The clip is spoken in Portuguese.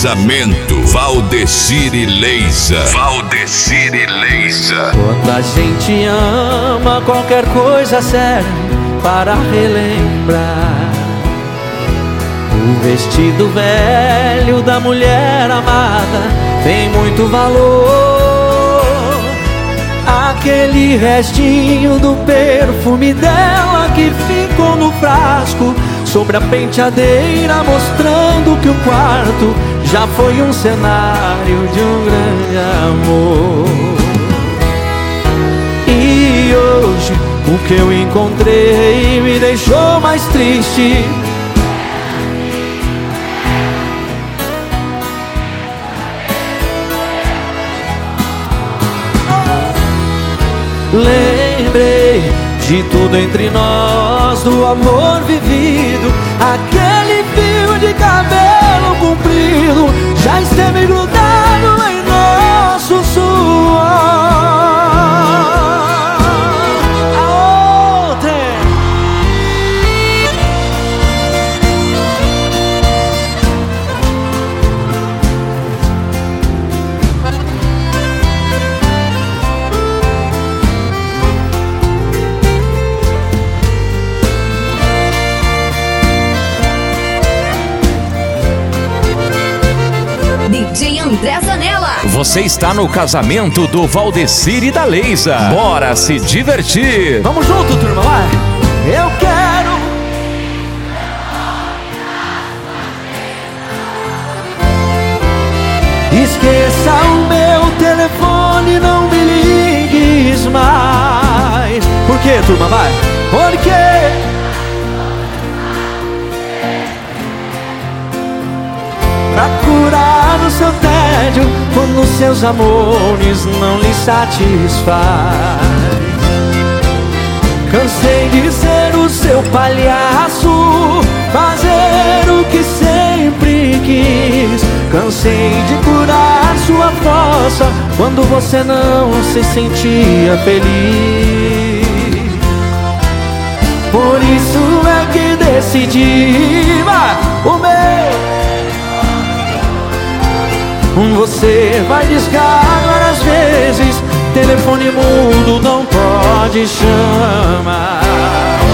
Casamento Valdecir e Leisa. Valdecir e Leisa. Quando a gente ama, qualquer coisa serve para relembrar o vestido velho da mulher amada tem muito valor. Aquele restinho do perfume dela que ficou no frasco sobre a penteadeira, mostrando que o quarto já foi um cenário de um grande amor. E hoje o que eu encontrei me deixou mais triste. Lembrei de tudo entre nós, do amor vivido. Aquele fio de cabelo comprido já esteve grudado em nosso suor. A outra DJ André Zanella. Você está no casamento do Valdecir e da Leisa. Bora se divertir. vamos junto, turma, vai! Eu quero esqueça o meu telefone, não me ligues mais. Por quê, turma, vai? Porque pra curar o seu tédio quando seus amores não lhe satisfaz. Cansei de ser o seu palhaço, fazer o que sempre quis. Cansei de curar sua fossa quando você não se sentia feliz. Por isso é que decidi o meu. Você vai discar várias vezes, telefone mudo não pode chamar.